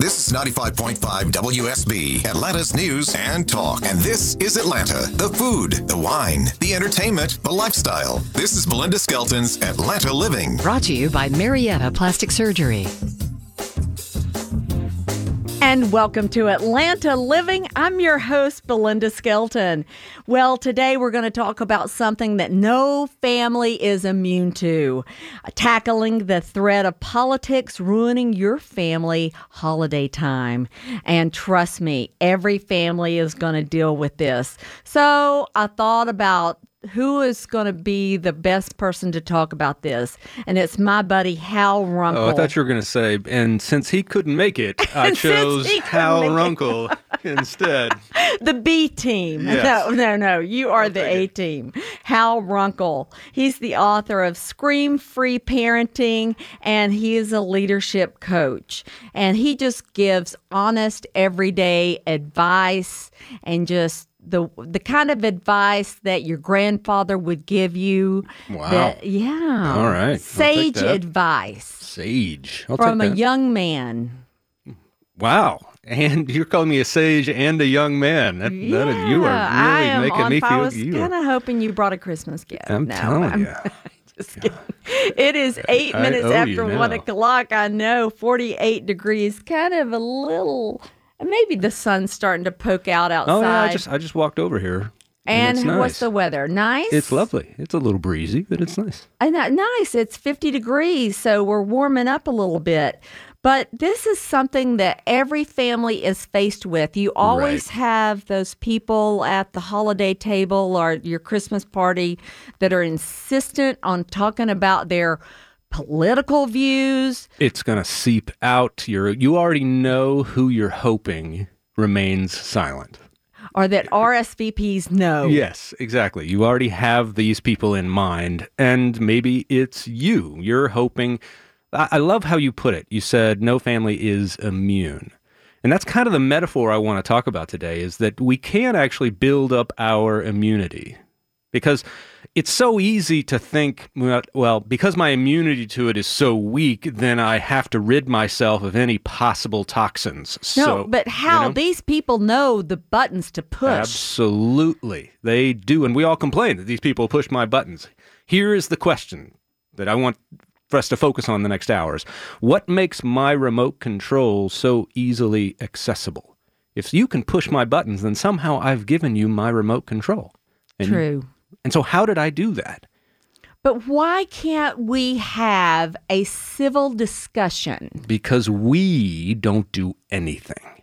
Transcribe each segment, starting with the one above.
This is 95.5 WSB, Atlanta's news and talk. And this is Atlanta. The food, the wine, the entertainment, the lifestyle. This is Belinda Skelton's Atlanta Living. Brought to you by Marietta Plastic Surgery. And welcome to Atlanta Living. I'm your host, Belinda Skelton. Well, today we're going to talk about something that no family is immune to. Tackling the threat of politics ruining your family holiday time. And trust me, every family is going to deal with this. So I thought about who is going to be the best person to talk about this? And it's my buddy, Hal Runkle. Oh, I thought you were going to say, and since he couldn't make it, I chose Hal Runkle instead. The B team. Yes. No. You are the A team. Hal Runkle. He's the author of Scream Free Parenting, and he is a leadership coach. And he just gives honest, everyday advice and just the kind of advice that your grandfather would give you. Wow. All right. Sage advice. Sage. From a young man. Wow. And you're calling me a sage and a young man. You are really making me feel I was kind of hoping you brought a Christmas gift. I'm telling you. Just kidding. It is 8 minutes after 1 o'clock. I know, 48 degrees, kind of a little... Maybe the sun's starting to poke out outside. Oh, yeah, I just walked over here. And it's nice. What's the weather? Nice? It's lovely. It's a little breezy, but it's nice. Nice. It's 50 degrees, so we're warming up a little bit. But this is something that every family is faced with. You always have those people at the holiday table or your Christmas party that are insistent on talking about their political views. It's going to seep out. You already know who you're hoping remains silent. Or that RSVPs know. Yes, exactly. You already have these people in mind, and maybe it's you. You're hoping. I love how you put it. You said no family is immune. And that's kind of the metaphor I want to talk about today, is that we can actually build up our immunity. Because it's so easy to think, well, because my immunity to it is so weak, then I have to rid myself of any possible toxins. But how? These people know the buttons to push. Absolutely. They do. And we all complain that these people push my buttons. Here is the question that I want for us to focus on the next hours. What makes my remote control so easily accessible? If you can push my buttons, then somehow I've given you my remote control. True. And so how did I do that? But why can't we have a civil discussion? Because we don't do anything.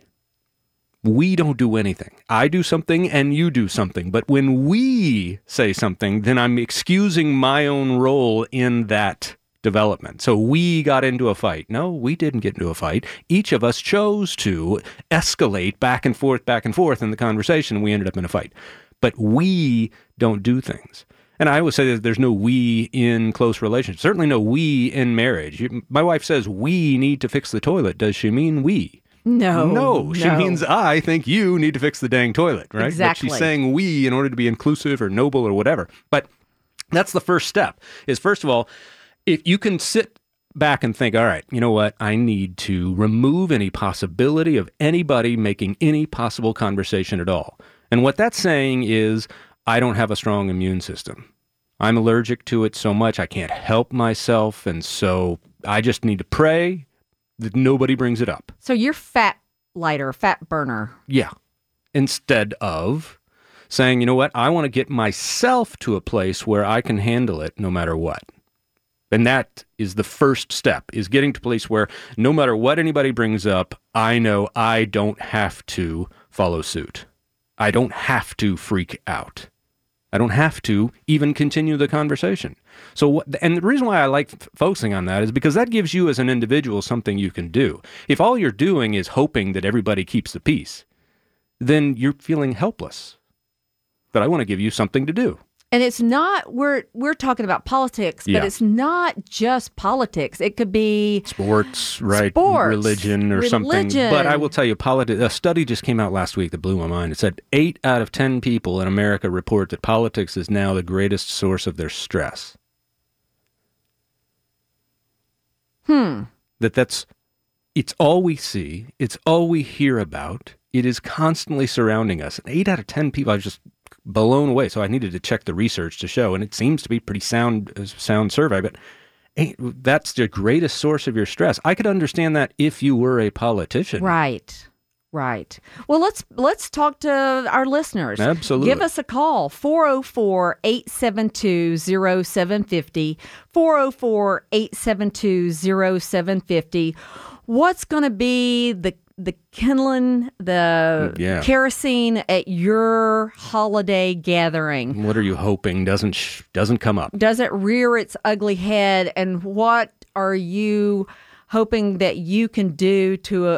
We don't do anything. I do something and you do something. But when we say something, then I'm excusing my own role in that development. So we got into a fight. No, we didn't get into a fight. Each of us chose to escalate back and forth in the conversation, and we ended up in a fight. But we don't do things. And I always say that there's no we in close relationships. Certainly no we in marriage. My wife says we need to fix the toilet. Does she mean we? No. She means I think you need to fix the dang toilet, right? Exactly. But she's saying we in order to be inclusive or noble or whatever. But that's the first step, is first of all, if you can sit back and think, all right, you know what? I need to remove any possibility of anybody making any possible conversation at all. And what that's saying is, I don't have a strong immune system. I'm allergic to it so much I can't help myself, and so I just need to pray that nobody brings it up. So you're fat lighter, fat burner. Yeah. Instead of saying, you know what, I want to get myself to a place where I can handle it no matter what. And that is the first step, is getting to a place where no matter what anybody brings up, I know I don't have to follow suit. I don't have to freak out. I don't have to even continue the conversation. And the reason why I like focusing on that is because that gives you as an individual something you can do. If all you're doing is hoping that everybody keeps the peace, then you're feeling helpless. But I want to give you something to do. And it's not, we're talking about politics, but it's not just politics. It could be sports, religion or something. But I will tell you, a study just came out last week that blew my mind. It said 8 out of 10 people in America report that politics is now the greatest source of their stress. That's It's all we see. It's all we hear about. It is constantly surrounding us. 8 out of 10 people, I was just blown away. So I needed to check the research to show, and it seems to be pretty sound survey, but that's the greatest source of your stress. I could understand that if you were a politician. Right. Well, let's talk to our listeners. Absolutely. Give us a call, 404-872-0750, 404-872-0750. What's going to be the kindling, the kerosene at your holiday gathering? What are you hoping doesn't come up? Does it rear its ugly head? And what are you hoping that you can do to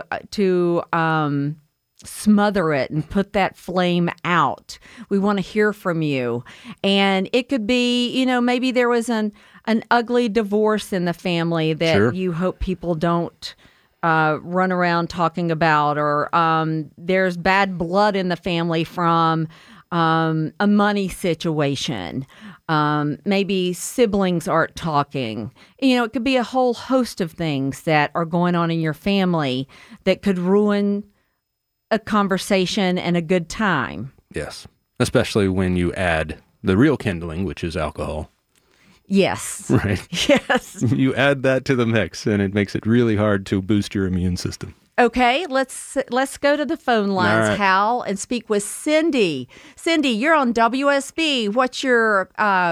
smother it and put that flame out? We want to hear from you. And it could be, maybe there was an ugly divorce in the family that you hope people don't run around talking about, or there's bad blood in the family from a money situation. Maybe siblings aren't talking. It could be a whole host of things that are going on in your family that could ruin a conversation and a good time. Yes, especially when you add the real kindling, which is alcohol. Yes. Right. Yes. You add that to the mix, and it makes it really hard to boost your immune system. Okay, let's go to the phone lines, right, Hal, and speak with Cindy. Cindy, you're on WSB. What's your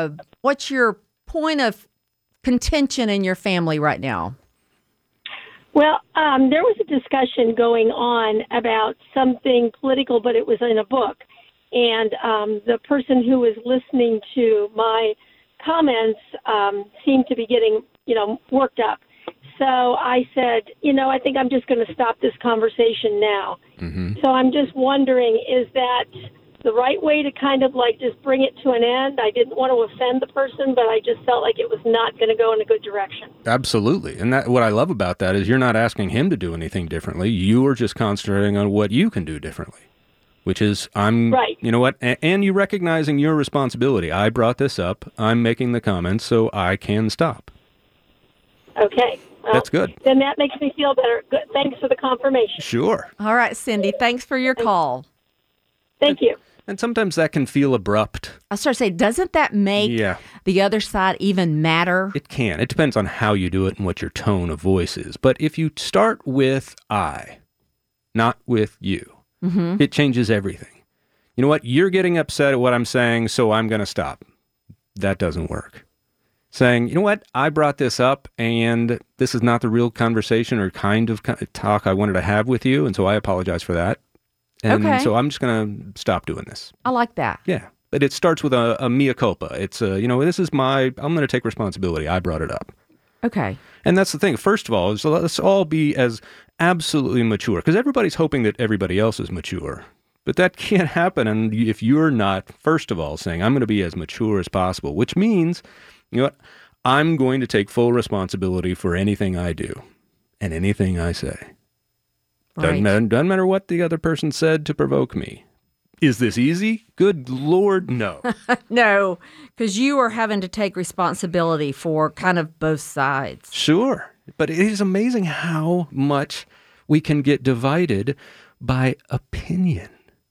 point of contention in your family right now? Well, there was a discussion going on about something political, but it was in a book. And the person who was listening to my comments seemed to be getting, worked up. So I said, I think I'm just going to stop this conversation now. Mm-hmm. So I'm just wondering, is that the right way to kind of just bring it to an end? I didn't want to offend the person, but I just felt like it was not going to go in a good direction. Absolutely. And what I love about that is you're not asking him to do anything differently. You are just concentrating on what you can do differently, which is right. You know what? And you recognizing your responsibility. I brought this up. I'm making the comments, so I can stop. Okay. Well, that's good. Then that makes me feel better. Good. Thanks for the confirmation. Sure. All right, Cindy. Thanks for your call. Thank you. And sometimes that can feel abrupt. I start to say, doesn't that make the other side even matter? It can. It depends on how you do it and what your tone of voice is. But if you start with I, not with you, mm-hmm. it changes everything. You know what? You're getting upset at what I'm saying, so I'm going to stop. That doesn't work. Saying, you know what? I brought this up, and this is not the real conversation or kind of talk I wanted to have with you, and so I apologize for that. And so I'm just going to stop doing this. I like that. Yeah. But it starts with a mea culpa. It's, this is I'm going to take responsibility. I brought it up. Okay. And that's the thing. First of all, is let's all be as absolutely mature, because everybody's hoping that everybody else is mature. But that can't happen and if you're not, first of all, saying, I'm going to be as mature as possible, which means, you know what, I'm going to take full responsibility for anything I do and anything I say. Right. Doesn't matter what the other person said to provoke me. Is this easy? Good Lord, no. No, because you are having to take responsibility for kind of both sides. Sure. But it is amazing how much we can get divided by opinion.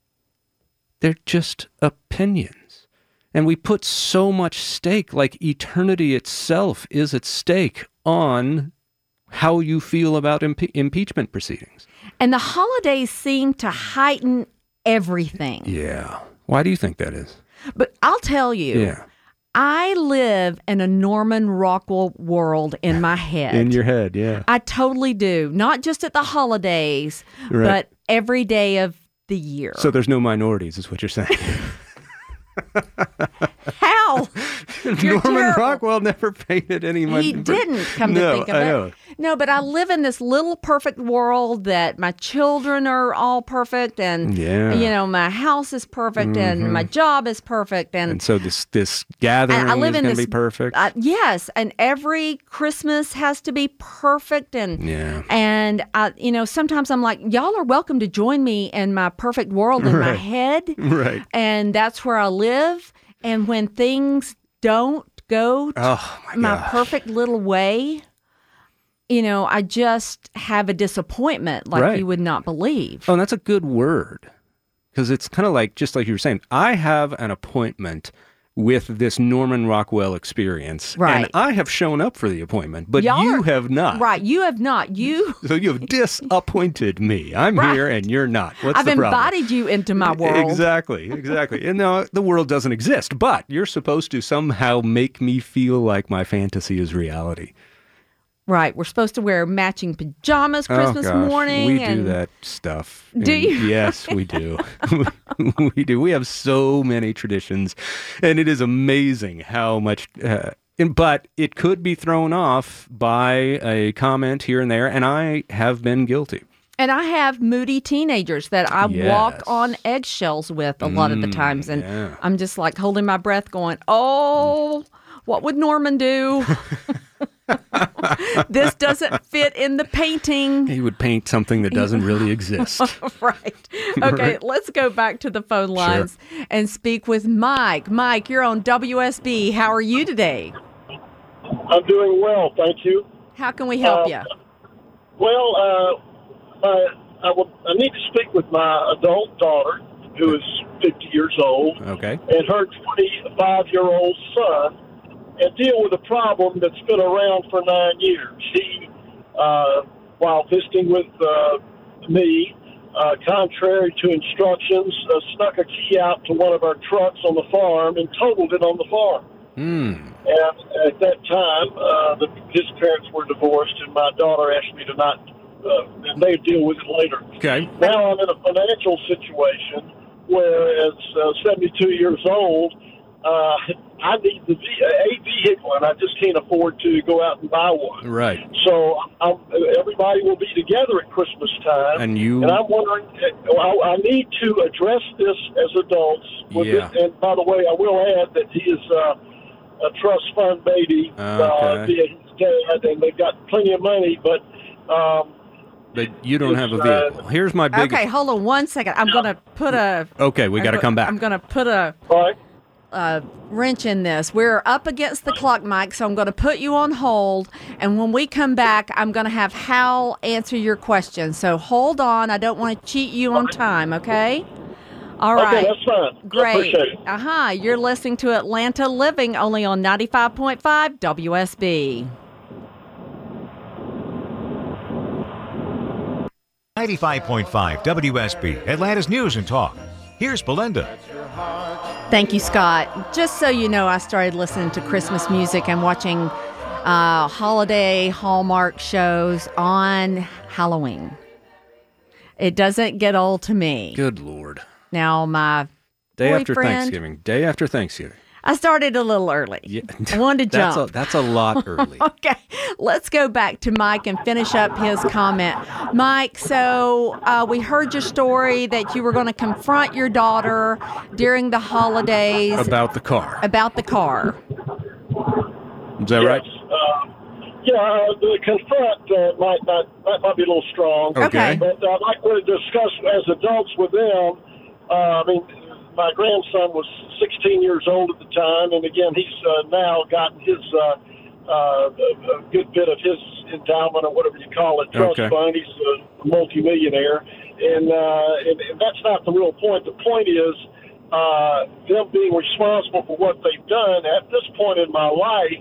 They're just opinions. And we put so much stake, like eternity itself is at stake, on how you feel about impeachment proceedings. And the holidays seem to heighten everything. Yeah. Why do you think that is? But I'll tell you. Yeah. I live in a Norman Rockwell world in my head. In your head, yeah. I totally do. Not just at the holidays, right, but every day of the year. So there's no minorities, is what you're saying. How? Norman Rockwell never painted anyone. He didn't, come to think of it. I know. No, but I live in this little perfect world that my children are all perfect, and my house is perfect, and my job is perfect, and so this gathering is going to be perfect. Yes, and every Christmas has to be perfect, and sometimes I'm like, y'all are welcome to join me in my perfect world in my head, right? And that's where I live. And when things don't go my perfect little way, I just have a disappointment like Right. you would not believe. Oh, and that's a good word. Because it's kind of like, just like you were saying, I have an appointment with this Norman Rockwell experience. Right. And I have shown up for the appointment, but Y'all you are- have not. Right. You have not. So you have disappointed me. I'm Right. here and you're not. What's I've the problem? embodied you into my world. Exactly. And no, the world doesn't exist, but you're supposed to somehow make me feel like my fantasy is reality. Right. We're supposed to wear matching pajamas Christmas oh, gosh. morning. We and do that stuff. Do And you? Yes, we do. We do. We have so many traditions, and it is amazing how much. But it could be thrown off by a comment here and there, and I have been guilty. And I have moody teenagers that I walk Yes. on eggshells with a lot of the times. And yeah. I'm just like holding my breath going, oh, what would Norman do? This doesn't fit in the painting. He would paint something that doesn't really exist. Right. Okay, let's go back to the phone lines and speak with Mike. Mike, you're on WSB. How are you today? I'm doing well, thank you. How can we help you? Well, I need to speak with my adult daughter, who is 50 years old, Okay. and her 25-year-old son, and deal with a problem that's been around for 9 years. He, while visiting with me, contrary to instructions, snuck a key out to one of our trucks on the farm and totaled it on the farm. And at that time, his parents were divorced, and my daughter asked me to not, and they deal with it later. Okay. Now I'm in a financial situation where, as 72 years old, I need a vehicle, and I just can't afford to go out and buy one. Right. So everybody will be together at Christmas time, And you- And I'm wondering, I need to address this as adults. With Yeah. it. And by the way, I will add that he is a trust fund baby Okay. via his dad, and they've got plenty of money, but. But you don't have a vehicle. Here's my big... Okay, hold on one second. I'm going to put a... Okay, we got to come back. I'm going to put a All right. wrench in this. We're up against the clock, Mike, so I'm going to put you on hold. And when we come back, I'm going to have Hal answer your question. So hold on. I don't want to cheat you on time, okay? All right. Okay, that's fine. I Great. appreciate it. You're listening to Atlanta Living only on 95.5 WSB. 95.5 WSB, Atlanta's News and Talk. Here's Belinda. Thank you, Scott. Just so you know, I started listening to Christmas music and watching holiday Hallmark shows on Halloween. It doesn't get old to me. Good Lord. Now, my Day after boyfriend- Thanksgiving. Day after Thanksgiving. I started a little early. Yeah. I wanted to jump. That's a lot early. Okay, let's go back to Mike and finish up his comment. Mike, so we heard your story that you were going to confront your daughter during the holidays About the car. about the car. Is that right? The confront might be a little strong. Okay. But I'd like to discuss as adults with them. My grandson was 16 years old at the time, and again, he's now gotten his a good bit of his endowment or whatever you call it, trust Okay. fund. He's a multimillionaire, and that's not the real point. The point is them being responsible for what they've done. At this point in my life,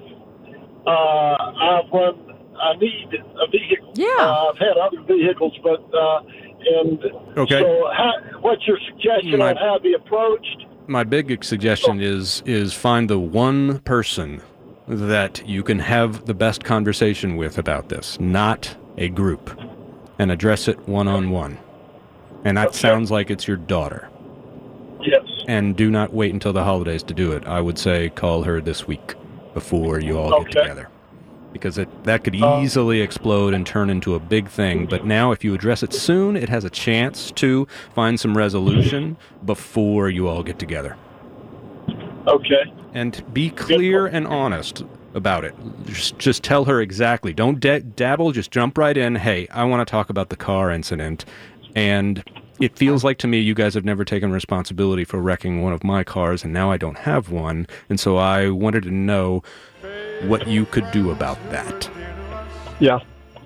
I need a vehicle. Yeah. I've had other vehicles, but Okay. So, what's your suggestion on how to be approached? My big suggestion is find the one person that you can have the best conversation with about this, not a group, and address it one-on-one. And that sounds like it's your daughter. Yes. And do not wait until the holidays to do it. I would say call her this week before you all get Okay. together. Because that could easily explode and turn into a big thing. But now if you address it soon, it has a chance to find some resolution before you all get together. Okay. And be clear and honest about it. Just tell her exactly. Don't dabble. Just jump right in. Hey, I want to talk about the car incident. And it feels like to me you guys have never taken responsibility for wrecking one of my cars, and now I don't have one. And so I wanted to know what you could do about that. Yeah.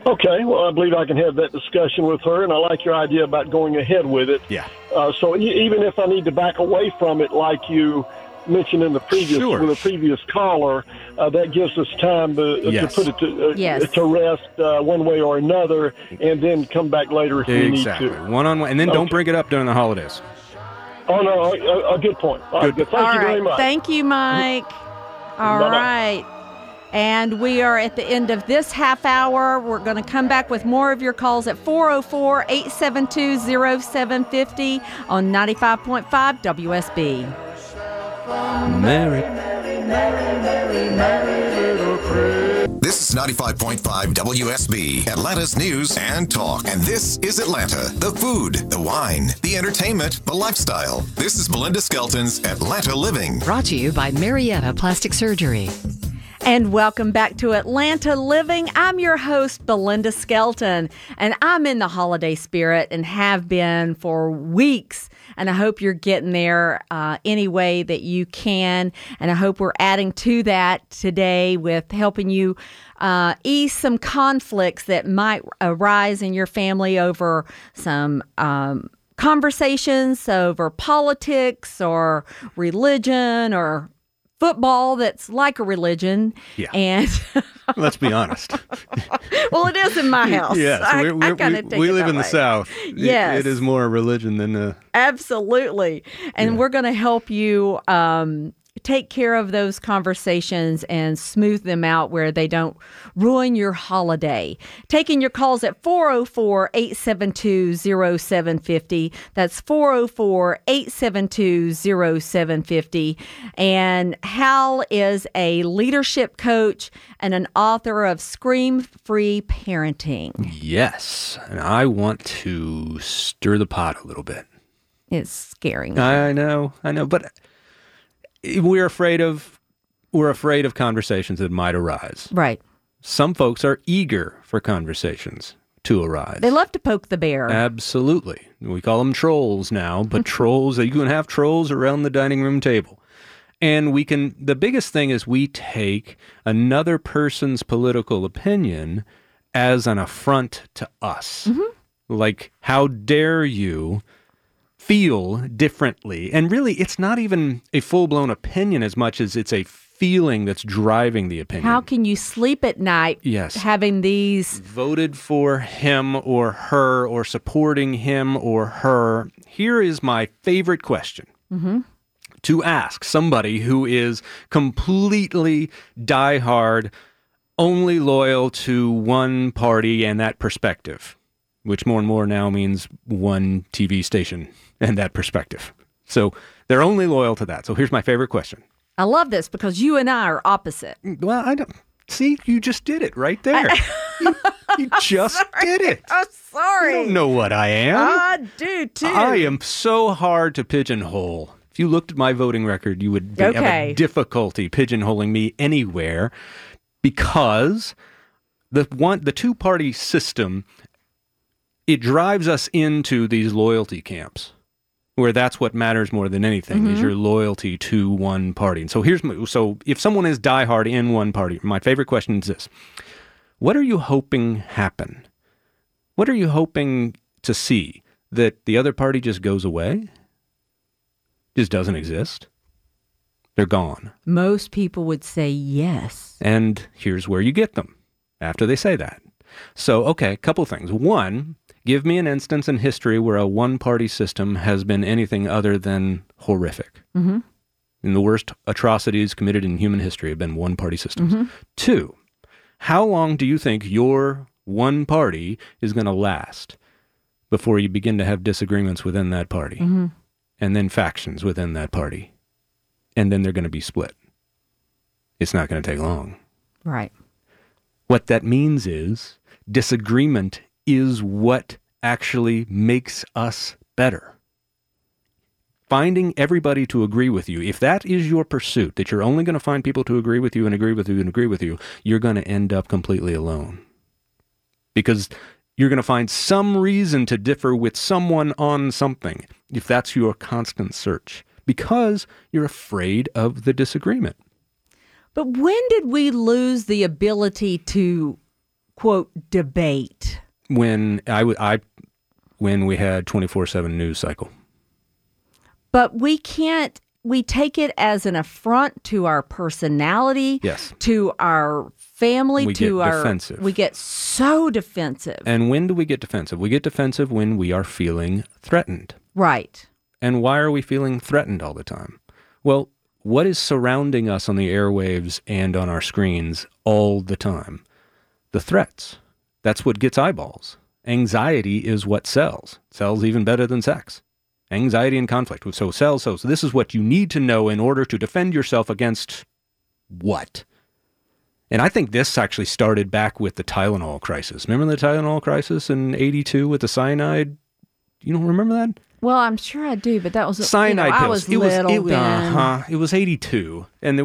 Okay, well, I believe I can have that discussion with her, and I like your idea about going ahead with it. Yeah. So even if I need to back away from it, like you mentioned in the previous with the previous caller, that gives us time to put it to rest one way or another, and then come back later if we need to. One-on-one, and then don't bring it up during the holidays. Oh no, a good point. All right, thank you very much. Thank you, Mike. All right. And we are at the end of this half hour. We're going to come back with more of your calls at 404-872-0750 on 95.5 WSB. This is 95.5 WSB, Atlanta's News and Talk. And this is Atlanta, the food, the wine, the entertainment, the lifestyle. This is Belinda Skelton's Atlanta Living. Brought to you by Marietta Plastic Surgery. And welcome back to Atlanta Living. I'm your host, Belinda Skelton, and I'm in the holiday spirit and have been for weeks. And I hope you're getting there any way that you can. And I hope we're adding to that today with helping you ease some conflicts that might arise in your family over some conversations over politics or religion or football that's like a religion. Yeah. And let's be honest. Well, it is in my house. Yes, I kinda take we it live that in the way. South. Yes. It is more a religion than a... Absolutely. And we're going to help you take care of those conversations and smooth them out where they don't ruin your holiday. Taking your calls at 404-872-0750. That's 404-872-0750. And Hal is a leadership coach and an author of Scream Free Parenting. Yes. And I want to stir the pot a little bit. It's scaring. I know. But we're afraid of conversations that might arise. Right. Some folks are eager for conversations to arise. They love to poke the bear. Absolutely. We call them trolls now, but trolls, you can have trolls around the dining room table. And the biggest thing is we take another person's political opinion as an affront to us. Mm-hmm. Like, how dare you feel differently? And really, it's not even a full-blown opinion as much as it's a feeling that's driving the opinion. How can you sleep at night having these... Voted for him or her or supporting him or her. Here is my favorite question to ask somebody who is completely diehard, only loyal to one party and that perspective, which more and more now means one TV station and that perspective. So they're only loyal to that. So here's my favorite question. I love this because you and I are opposite. Well, I don't... See, you just did it right there. You just did it. I'm sorry. You don't know what I am. I do, too. I am so hard to pigeonhole. If you looked at my voting record, you would have a difficulty pigeonholing me anywhere because the two-party system, it drives us into these loyalty camps where that's what matters more than anything is your loyalty to one party. And so so if someone is diehard in one party, my favorite question is this: what are you hoping happen? What are you hoping to see? That the other party just goes away? Just doesn't exist? They're gone. Most people would say yes. And here's where you get them after they say that. So, okay, a couple things. One, give me an instance in history where a one-party system has been anything other than horrific. Mm-hmm. And the worst atrocities committed in human history have been one-party systems. Mm-hmm. Two, how long do you think your one party is going to last before you begin to have disagreements within that party? Mm-hmm. And then factions within that party? And then they're going to be split. It's not going to take long. Right. What that means is disagreement is what actually makes us better. Finding everybody to agree with you, if that is your pursuit, that you're only going to find people to agree with you and agree with you and agree with you, you're going to end up completely alone. Because you're going to find some reason to differ with someone on something, if that's your constant search, because you're afraid of the disagreement. But when did we lose the ability to quote, debate. When when we had 24/7 news cycle. But we take it as an affront to our personality, Yes. to our family, We get defensive. We get so defensive. And when do we get defensive? We get defensive when we are feeling threatened. Right. And why are we feeling threatened all the time? Well, what is surrounding us on the airwaves and on our screens all the time? The threats. That's what gets eyeballs. Anxiety is what sells. Sells even better than sex. Anxiety and conflict. So sells. So this is what you need to know in order to defend yourself against what? And I think this actually started back with the Tylenol crisis. Remember the Tylenol crisis in 82 with the cyanide? You don't remember that? Well, I'm sure I do, but that was Cyanide pills. I was little, Ben. It was 82, and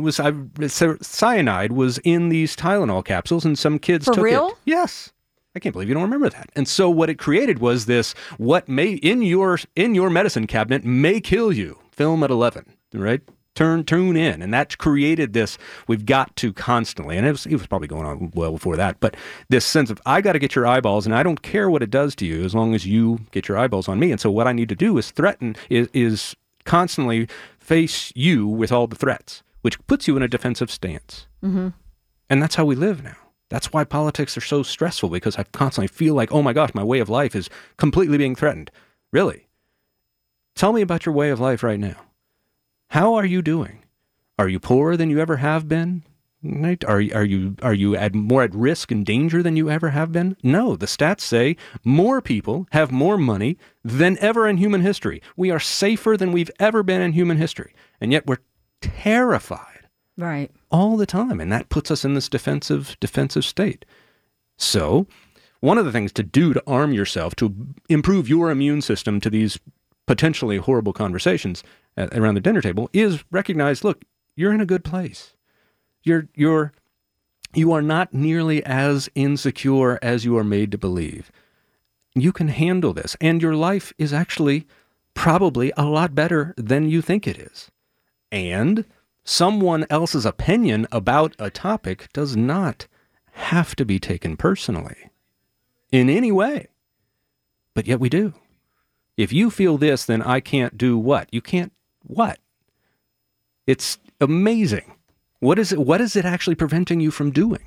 cyanide was in these Tylenol capsules, and some kids For took real? it. Yes. I can't believe you don't remember that. And so what it created was this: what may in your medicine cabinet may kill you. Film at 11, right? Tune in, and that created this. We've got to constantly, and it was probably going on well before that, but this sense of I got to get your eyeballs, and I don't care what it does to you as long as you get your eyeballs on me. And so what I need to do is threaten, is constantly face you with all the threats, which puts you in a defensive stance. Mm-hmm. And that's how we live now. That's why politics are so stressful, because I constantly feel like, oh my gosh, my way of life is completely being threatened. Really? Tell me about your way of life right now. How are you doing? Are you poorer than you ever have been? Right? Are you more at risk and danger than you ever have been? No, the stats say more people have more money than ever in human history. We are safer than we've ever been in human history, and yet we're terrified. Right. All the time, and that puts us in this defensive state. So, one of the things to do to arm yourself, to improve your immune system to these potentially horrible conversations around the dinner table, is recognize, look, you're in a good place. You are not nearly as insecure as you are made to believe. You can handle this, and your life is actually probably a lot better than you think it is. And someone else's opinion about a topic does not have to be taken personally in any way. But yet we do. If you feel this, then I can't do what? You can't what? It's amazing. What is it actually preventing you from doing?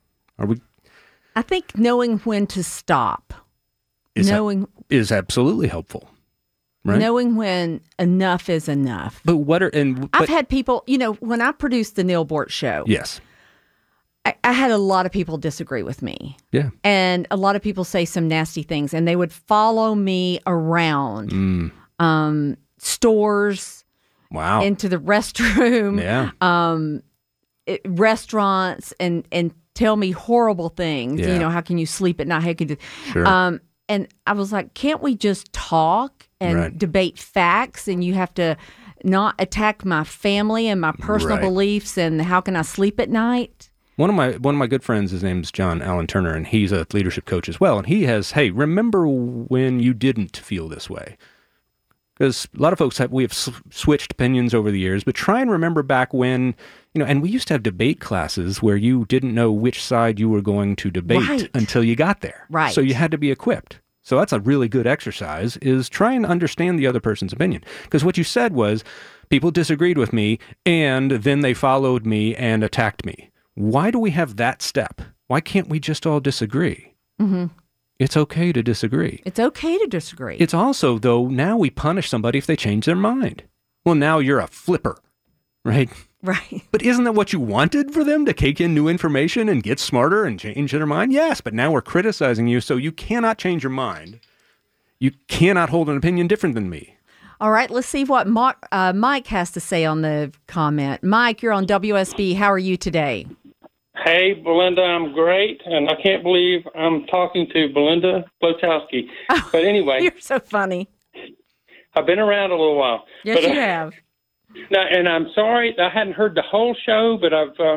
I think knowing when to stop. Is absolutely helpful. Right? Knowing when enough is enough. But I've had people, when I produced the Neil Bort Show. Yes. I had a lot of people disagree with me. Yeah. And a lot of people say some nasty things, and they would follow me around stores. Wow. Into the restroom. Yeah. Restaurants and tell me horrible things. Yeah. How can you sleep at night? How can you do? Sure. And I was like, can't we just talk and debate facts? And you have to not attack my family and my personal beliefs. And how can I sleep at night? One of my good friends, his name's John Allen Turner, and he's a leadership coach as well. And he has, hey, remember when you didn't feel this way? Because a lot of folks we have switched opinions over the years, but try and remember back when, and we used to have debate classes where you didn't know which side you were going to debate until you got there. Right. So you had to be equipped. So that's a really good exercise, is try and understand the other person's opinion. Because what you said was, people disagreed with me, and then they followed me and attacked me. Why do we have that step? Why can't we just all disagree? Mm-hmm. It's okay to disagree. It's okay to disagree. It's also, though, now we punish somebody if they change their mind. Well, now you're a flipper, right? Right. But isn't that what you wanted for them, to take in new information and get smarter and change their mind? Yes, but now we're criticizing you, so you cannot change your mind. You cannot hold an opinion different than me. All right, let's see what Mike has to say on the comment. Mike, you're on WSB. How are you today? Hey, Belinda, I'm great, and I can't believe I'm talking to Belinda Blotowski. But anyway. You're so funny. I've been around a little while. Yes, you have. Now, and I'm sorry, I hadn't heard the whole show, but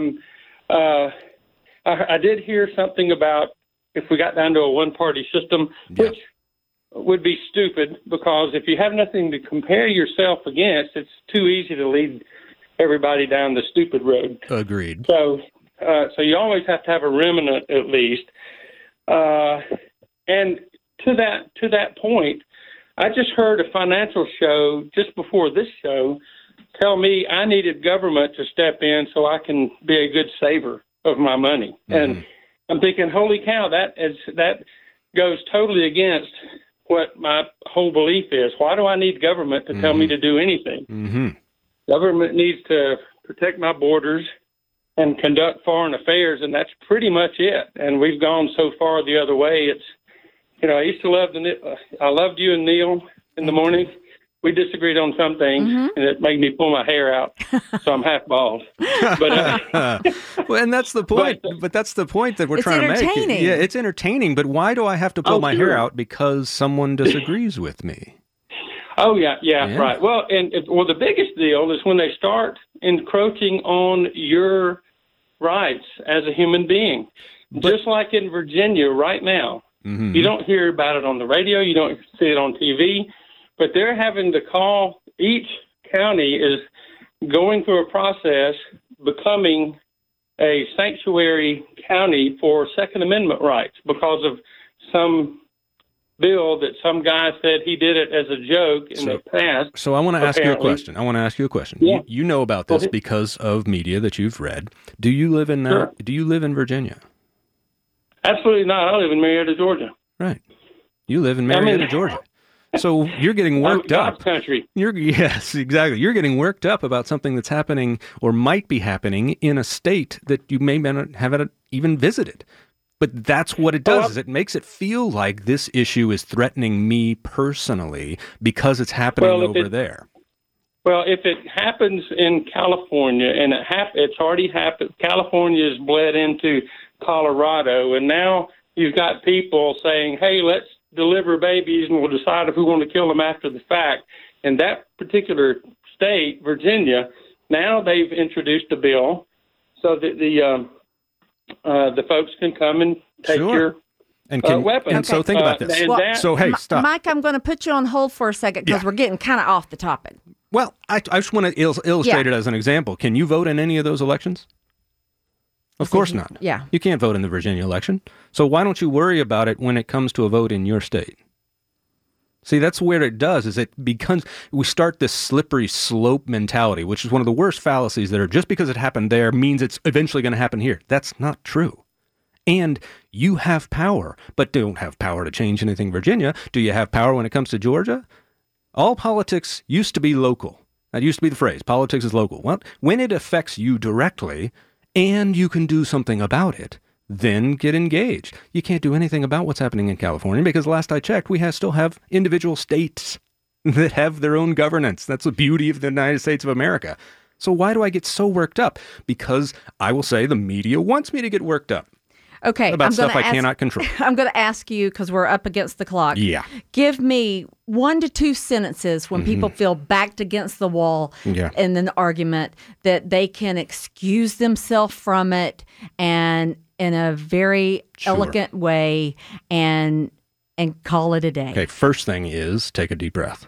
I did hear something about if we got down to a one-party system, which would be stupid, because if you have nothing to compare yourself against, it's too easy to lead everybody down the stupid road. Agreed. So you always have to have a remnant at least. And to that point, I just heard a financial show just before this show tell me I needed government to step in so I can be a good saver of my money. Mm-hmm. And I'm thinking, holy cow, that goes totally against what my whole belief is. Why do I need government to tell me to do anything? Mm-hmm. Government needs to protect my borders and conduct foreign affairs, and that's pretty much it. And we've gone so far the other way. It's, I used to I loved you and Neil in the morning. We disagreed on some things, and it made me pull my hair out, so I'm half bald. But well, and that's the point. But that's the point that we're trying to make. Yeah, it's entertaining. But why do I have to pull my hair out because someone disagrees with me? Oh yeah, right. Well, the biggest deal is when they start encroaching on your rights as a human being, just like in Virginia right now. Mm-hmm. You don't hear about it on the radio. You don't see it on TV. But they're having to call, each county is going through a process becoming a sanctuary county for Second Amendment rights because of some bill that some guy said he did it as a joke in the past. So I want to ask you a question. Yeah. You know about this because of media that you've read. Do you live in Do you live in Virginia? Absolutely not. I live in Marietta, Georgia. Right. You live in Marietta, Georgia. So you're getting worked up. Country. Yes, exactly. You're getting worked up about something that's happening or might be happening in a state that you may not have even visited. But that's what it does, is it makes it feel like this issue is threatening me personally because it's happening over there. Well, if it happens in California, and it's already happened, California has bled into Colorado, and now you've got people saying, hey, let's deliver babies and we'll decide if we want to kill them after the fact. In that particular state, Virginia, now they've introduced a bill so that the folks can come and take your weapons. And so think about this. Stop. Mike, I'm going to put you on hold for a second because we're getting kind of off the topic. Well, I just want to illustrate it as an example. Can you vote in any of those elections? Of course not. Yeah. You can't vote in the Virginia election. So why don't you worry about it when it comes to a vote in your state? See, that's where it does, is we start this slippery slope mentality, which is one of the worst fallacies that are just because it happened there means it's eventually going to happen here. That's not true. And you have power, but don't have power to change anything in Virginia. Do you have power when it comes to Georgia? All politics used to be local. That used to be the phrase, politics is local. Well, when it affects you directly and you can do something about it, then get engaged. You can't do anything about what's happening in California because last I checked, we still have individual states that have their own governance. That's the beauty of the United States of America. So why do I get so worked up? Because I will say the media wants me to get worked up. Okay. About stuff I cannot control. I'm going to ask you, because we're up against the clock. Yeah. Give me 1 to 2 sentences when people feel backed against the wall in an argument that they can excuse themselves from it and in a very elegant way and call it a day. Okay, first thing is take a deep breath.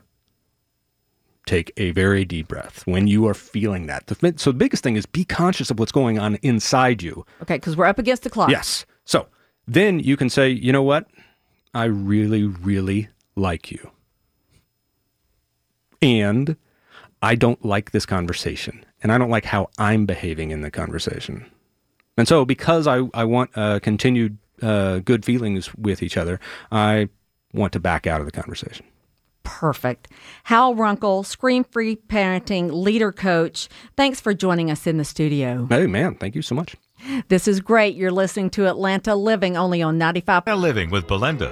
Take a very deep breath when you are feeling that. So the biggest thing is be conscious of what's going on inside you. Okay, because we're up against the clock. Yes. So then you can say, you know what? I really, really like you. And I don't like this conversation. And I don't like how I'm behaving in the conversation. And so because I want continued good feelings with each other, I want to back out of the conversation. Perfect. Hal Runkle, Scream Free Parenting Leader Coach. Thanks for joining us in the studio. Hey, man. Thank you so much. This is great. You're listening to Atlanta Living, only on 95. Living with Belinda.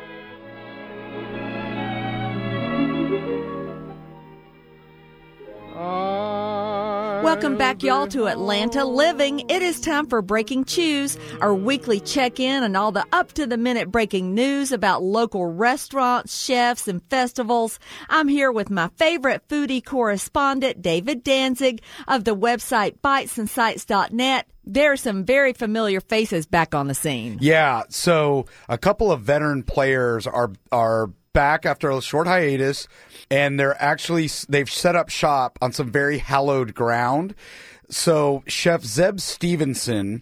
Welcome back, y'all, to Atlanta Living. It is time for Breaking Chews, our weekly check-in and all the up-to-the-minute breaking news about local restaurants, chefs, and festivals. I'm here with my favorite foodie correspondent, David Danzig, of the website bitesandsights.net. There are some very familiar faces back on the scene. Yeah, so a couple of veteran players are back after a short hiatus, and they've set up shop on some very hallowed ground. So Chef Zeb Stevenson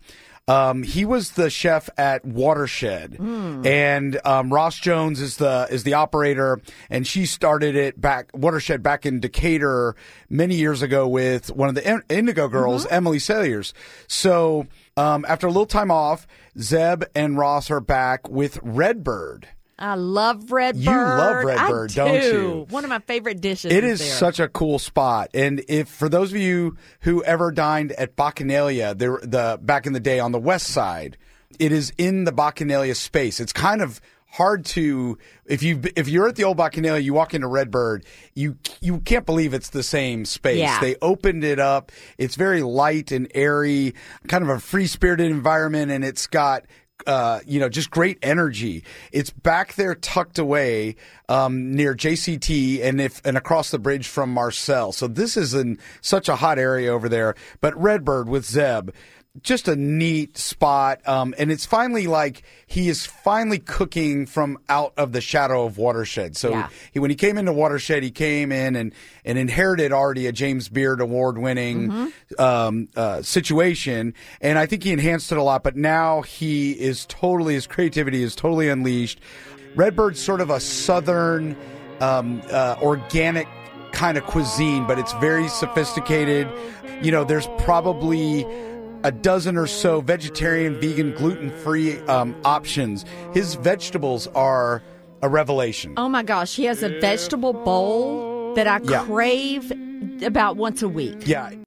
He was the chef at Watershed, and Ross Jones is the operator, and she started Watershed back in Decatur many years ago with one of the Indigo Girls, Emily Sayers. So after a little time off, Zeb and Ross are back with Redbird. I love Redbird. You love Redbird, don't you? One of my favorite dishes. It is there. such a cool spot. And if for those of you who ever dined at Bacchanalia, back in the day on the west side, it is in the Bacchanalia space. It's kind of hard to if you're at the old Bacchanalia, you walk into Redbird, you can't believe it's the same space. Yeah. They opened it up. It's very light and airy, kind of a free-spirited environment, and it's got just great energy. It's back there tucked away near JCT and across the bridge from Marcel. So this is in such a hot area over there. But Redbird with Zeb, just a neat spot. And it's finally he is finally cooking from out of the shadow of Watershed. So when he came into Watershed, he came in and inherited already a James Beard award-winning situation. And I think he enhanced it a lot. But now his creativity is totally unleashed. Redbird's sort of a southern, organic kind of cuisine, but it's very sophisticated. There's probably a dozen or so vegetarian, vegan, gluten-free options. His vegetables are a revelation. Oh my gosh, he has a vegetable bowl that I crave about once a week. Yeah.